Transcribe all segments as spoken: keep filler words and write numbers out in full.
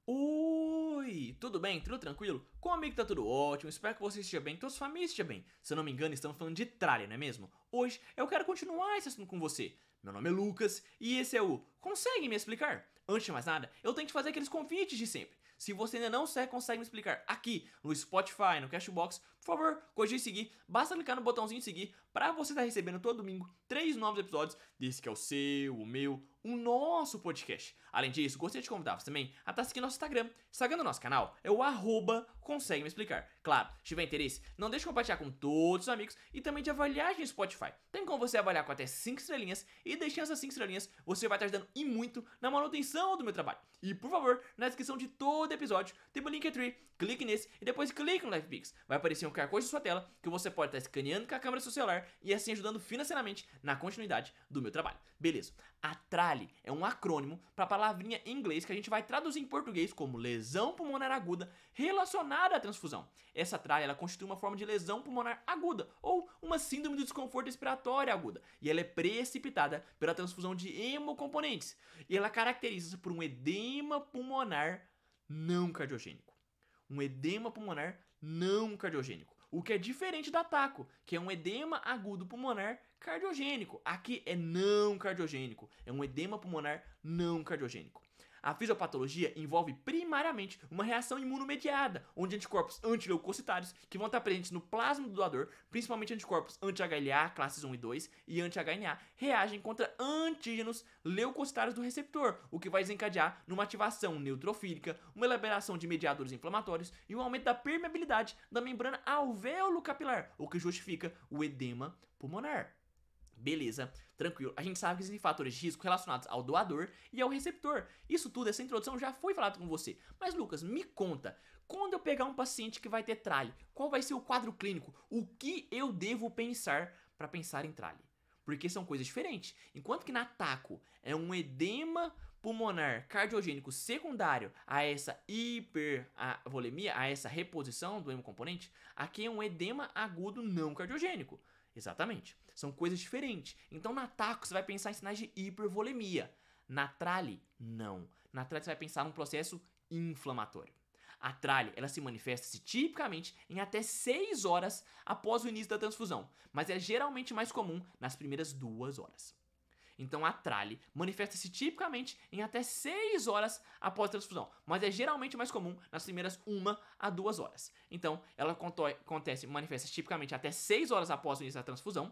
Oi, tudo bem? Tudo tranquilo? Comigo tá tudo ótimo, espero que você esteja bem, que sua família esteja bem. Se eu não me engano, estamos falando de tralha, não é mesmo? Hoje eu quero continuar esse assunto com você. Meu nome é Lucas e esse é o Consegue Me Explicar? Antes de mais nada, eu tenho que fazer aqueles convites de sempre. Se você ainda não segue, consegue me explicar aqui no Spotify, no Cashbox, por favor, cogite seguir. Basta clicar no botãozinho de seguir para você estar recebendo todo domingo três novos episódios desse que é o seu, o meu, o nosso podcast. Além disso, gostaria de convidar você também a estar seguindo nosso Instagram. Instagram do nosso canal é o arroba Consegue Me Explicar. Claro, se tiver interesse, não deixe de compartilhar com todos os amigos e também de avaliar a gente no Spotify. Tem como você avaliar com até cinco estrelinhas e deixando essas cinco estrelinhas, você vai estar ajudando e muito na manutenção do meu trabalho. E por favor, na descrição de todo episódio tem o Linktree, clique nesse e depois clique no LivePix. Vai aparecer um Q R Code na sua tela que você pode estar escaneando com a câmera do seu celular e assim ajudando financeiramente na continuidade do meu trabalho. Beleza, a trale é um acrônimo para a palavrinha em inglês que a gente vai traduzir em português como lesão pulmonar aguda relacionada à transfusão. Essa trale ela constitui uma forma de lesão pulmonar aguda ou uma síndrome de desconforto respiratório aguda e ela é precipitada pela transfusão de hemocomponentes e ela caracteriza-se por um edema pulmonar não cardiogênico. Um edema pulmonar não cardiogênico. O que é diferente do ataco, que é um edema agudo pulmonar cardiogênico. Aqui é não cardiogênico, é um edema pulmonar não cardiogênico. A fisiopatologia envolve primariamente uma reação imunomediada, onde anticorpos antileucocitários, que vão estar presentes no plasma do doador, principalmente anticorpos anti-H L A, classes um e dois, e anti-H N A, reagem contra antígenos leucocitários do receptor, o que vai desencadear numa ativação neutrofílica, uma liberação de mediadores inflamatórios e um aumento da permeabilidade da membrana alvéolo capilar, o que justifica o edema pulmonar. Beleza, tranquilo. A gente sabe que existem fatores de risco relacionados ao doador e ao receptor. Isso tudo, essa introdução já foi falado com você. Mas Lucas, me conta, quando eu pegar um paciente que vai ter trale, qual vai ser o quadro clínico? O que eu devo pensar para pensar em trale? Porque são coisas diferentes. Enquanto que na taco é um edema pulmonar cardiogênico secundário a essa hipervolemia, a essa reposição do hemocomponente, aqui é um edema agudo não cardiogênico. Exatamente. São coisas diferentes. Então, na taco, você vai pensar em sinais de hipervolemia. Na trale, não. Na trale, você vai pensar num processo inflamatório. A trale, ela se manifesta-se tipicamente em até seis horas após o início da transfusão, mas é geralmente mais comum nas primeiras duas horas. Então, a trale manifesta-se tipicamente em até seis horas após a transfusão, mas é geralmente mais comum nas primeiras uma a duas horas. Então, ela acontece, manifesta-se tipicamente até seis horas após o início da transfusão,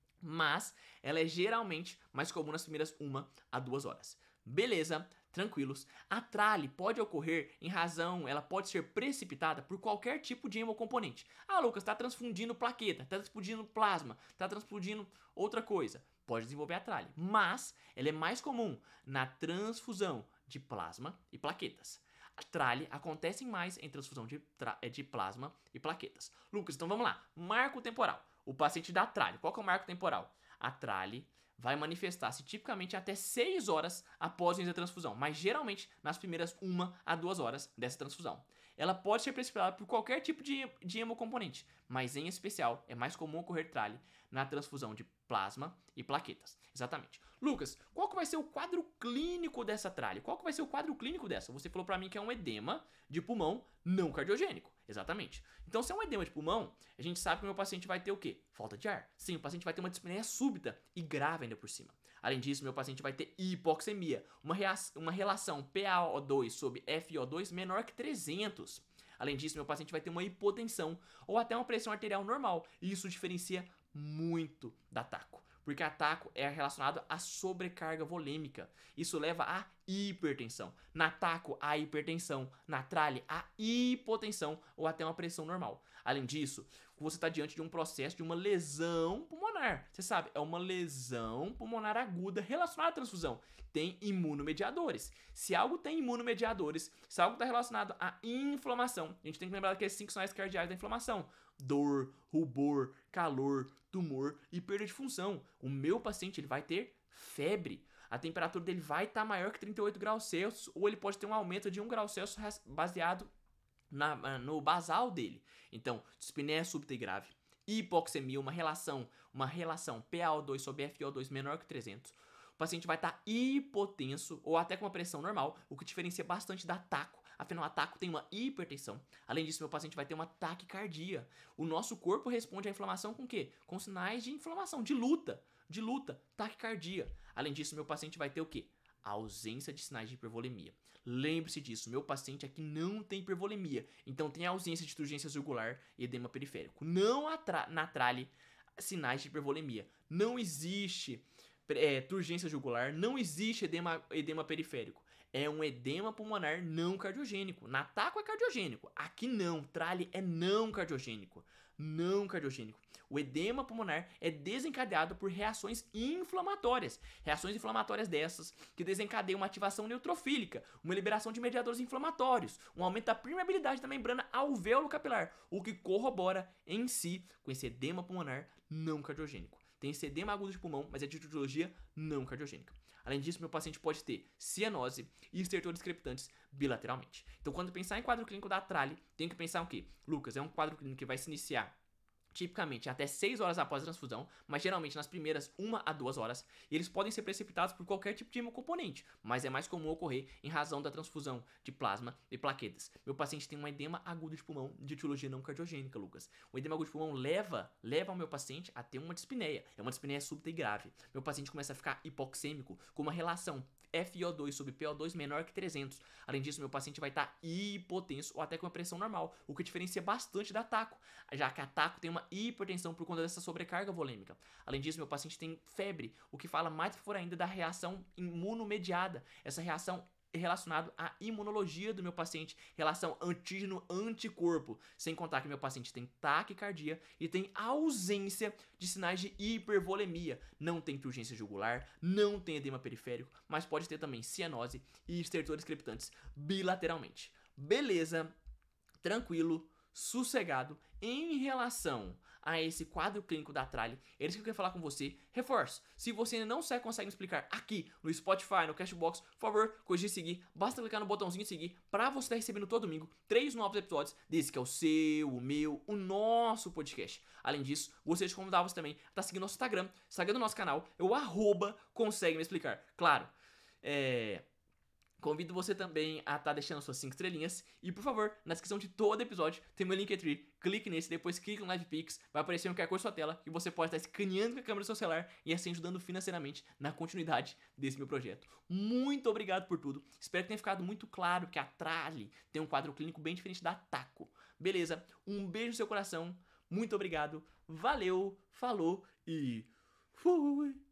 mas ela é geralmente mais comum nas primeiras uma a duas horas. Beleza, tranquilos. A trale pode ocorrer em razão, ela pode ser precipitada por qualquer tipo de hemocomponente. Ah, Lucas, está transfundindo plaqueta, está transfundindo plasma, está transfundindo outra coisa. Pode desenvolver a trale, mas ela é mais comum na transfusão de plasma e plaquetas. A trale acontece mais em transfusão de, de plasma e plaquetas. Lucas, então vamos lá. Marco temporal. O paciente da trale. Qual que é o marco temporal? A trale vai manifestar-se tipicamente até seis horas após o início da transfusão, mas geralmente nas primeiras uma a duas horas dessa transfusão. Ela pode ser precipitada por qualquer tipo de, de hemocomponente, mas em especial é mais comum ocorrer trale na transfusão de plasma e plaquetas. Exatamente. Lucas, qual que vai ser o quadro clínico dessa trale? Qual que vai ser o quadro clínico dessa? Você falou para mim que é um edema de pulmão não cardiogênico. Exatamente. Então, se é um edema de pulmão, a gente sabe que o meu paciente vai ter o quê? Falta de ar. Sim, o paciente vai ter uma dispneia súbita e grave ainda por cima. Além disso, meu paciente vai ter hipoxemia, uma, uma relação P a O dois sobre F i O dois menor que trezentos. Além disso, meu paciente vai ter uma hipotensão ou até uma pressão arterial normal. E isso diferencia muito da taco, porque a taco é relacionado à sobrecarga volêmica. Isso leva à hipertensão. Na taco, a hipertensão. Na trale, a hipotensão ou até uma pressão normal. Além disso, você está diante de um processo de uma lesão pulmonar. Você sabe, é uma lesão pulmonar aguda relacionada à transfusão. Tem imunomediadores. Se algo tem imunomediadores, se algo está relacionado à inflamação, a gente tem que lembrar daqueles cinco sinais cardeais da inflamação: dor, rubor, calor, tumor e perda de função. O meu paciente ele vai ter febre. A temperatura dele vai estar tá maior que trinta e oito graus Celsius, ou ele pode ter um aumento de um grau Celsius baseado na, no basal dele. Então, dispneia súbita e grave, hipoxemia, uma relação, uma relação P a O dois sobre F i O dois menor que trezentos, paciente vai estar hipotenso ou até com uma pressão normal, o que diferencia bastante da taco. Afinal, a taco tem uma hipertensão. Além disso, meu paciente vai ter uma taquicardia. O nosso corpo responde à inflamação com o quê? Com sinais de inflamação, de luta, de luta, taquicardia. Além disso, meu paciente vai ter o quê? A ausência de sinais de hipervolemia. Lembre-se disso, meu paciente aqui não tem hipervolemia, então tem ausência de turgência jugular e edema periférico. Não natrale sinais de hipervolemia. Não existe é, turgência jugular, não existe edema, edema periférico. É um edema pulmonar não cardiogênico. Na taco é cardiogênico. Aqui não. Trale é não cardiogênico. Não cardiogênico. O edema pulmonar é desencadeado por reações inflamatórias. Reações inflamatórias dessas que desencadeiam uma ativação neutrofílica, uma liberação de mediadores inflamatórios, um aumento da permeabilidade da membrana alvéolo capilar, o que corrobora em si com esse edema pulmonar não cardiogênico. Tem esse edema agudo de pulmão, mas é de etiologia não cardiogênica. Além disso, meu paciente pode ter cianose e estertores crepitantes bilateralmente. Então, quando pensar em quadro clínico da trale, tem que pensar o quê? Lucas, é um quadro clínico que vai se iniciar tipicamente até seis horas após a transfusão, mas geralmente nas primeiras uma a duas horas, e eles podem ser precipitados por qualquer tipo de hemocomponente, mas é mais comum ocorrer em razão da transfusão de plasma e plaquetas. Meu paciente tem um edema agudo de pulmão de etiologia não cardiogênica, Lucas. O edema agudo de pulmão leva, leva o meu paciente a ter uma dispneia, é uma dispneia súbita e grave. Meu paciente começa a ficar hipoxêmico com uma relação F i O dois sobre P O dois menor que trezentos. Além disso, meu paciente vai estar hipotenso ou até com uma pressão normal, o que diferencia bastante da taco, já que a taco tem uma hipertensão por conta dessa sobrecarga volêmica. Além disso, meu paciente tem febre, o que fala mais por ainda da reação imunomediada. Essa reação relacionado à imunologia do meu paciente, relação antígeno-anticorpo, sem contar que meu paciente tem taquicardia e tem ausência de sinais de hipervolemia, não tem turgência jugular, não tem edema periférico, mas pode ter também cianose e estertores crepitantes bilateralmente. Beleza, tranquilo, sossegado. Em relação a esse quadro clínico da trale, é isso que eu quero falar com você. Reforço, se você ainda não consegue me explicar aqui no Spotify, no Cashbox, por favor, cogite seguir, basta clicar no botãozinho seguir para você estar recebendo todo domingo três novos episódios desse que é o seu, o meu, o nosso podcast. Além disso, gostaria de convidar você também a estar seguindo nosso Instagram, Instagram do nosso canal, é o arroba consegue me explicar. Claro, é... convido você também a estar deixando suas cinco estrelinhas. E, por favor, na descrição de todo episódio tem meu Linktree. Clique nesse, depois clique no LivePix. Vai aparecer um Q R Code na sua tela que você pode estar escaneando com a câmera do seu celular e assim ajudando financeiramente na continuidade desse meu projeto. Muito obrigado por tudo. Espero que tenha ficado muito claro que a trale tem um quadro clínico bem diferente da taco. Beleza? Um beijo no seu coração. Muito obrigado. Valeu, falou e fui!